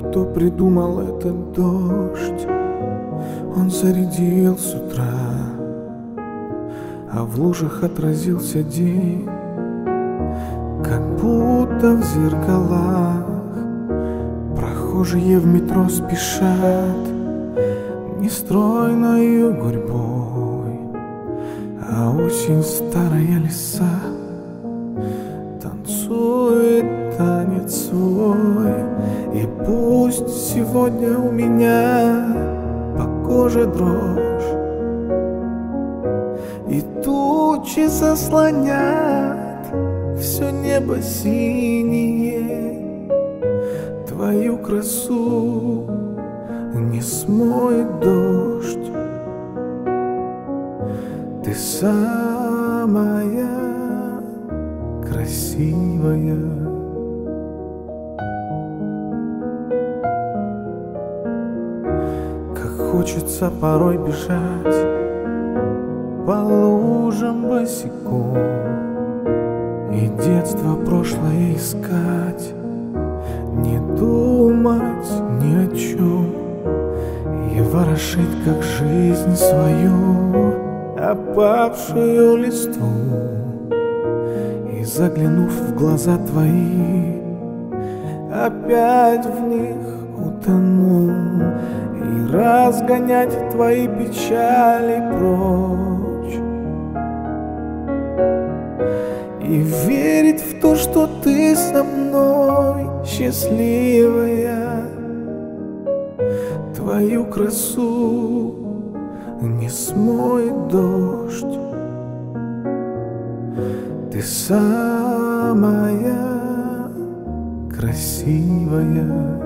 Кто придумал этот дождь? Он зарядил с утра, а в лужах отразился день, как будто в зеркалах. Прохожие в метро спешат нестройною гурьбой, а осень старая лиса танцует танец свой. И пусть сегодня у меня по коже дрожь, и тучи заслонят все небо синее, твою красу не смоет дождь. Ты самая красивая. Как хочется порой бежать по лужам босиком и детство прошлое искать, не думать ни о чем и ворошить, как жизнь свою, опавшую листву. И заглянув в глаза твои, опять в них утону, и разгонять твои печали прочь, и верить в то, что ты со мной счастливая. Твою красу не смоет дождь. Ты самая красивая.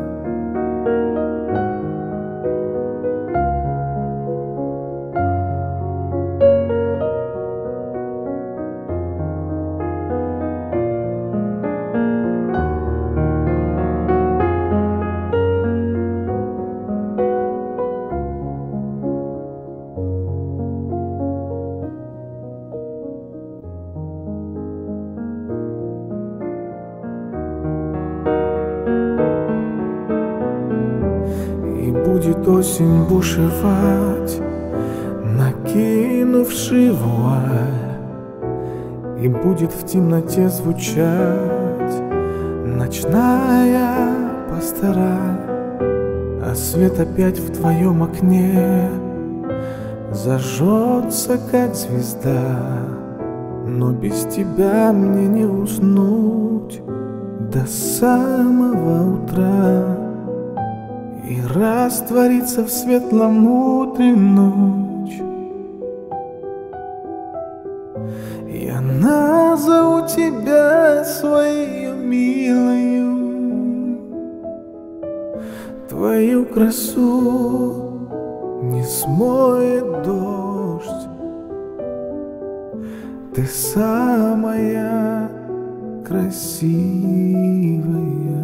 Будет осень бушевать, накинувши вуаль, и будет в темноте звучать ночная пастораль, а свет опять в твоем окне зажжется, как звезда. Но без тебя мне не уснуть до самого утра и раствориться в светлом утре ночь. Я назову тебя своею милою, твою красу не смоет дождь. Ты самая красивая.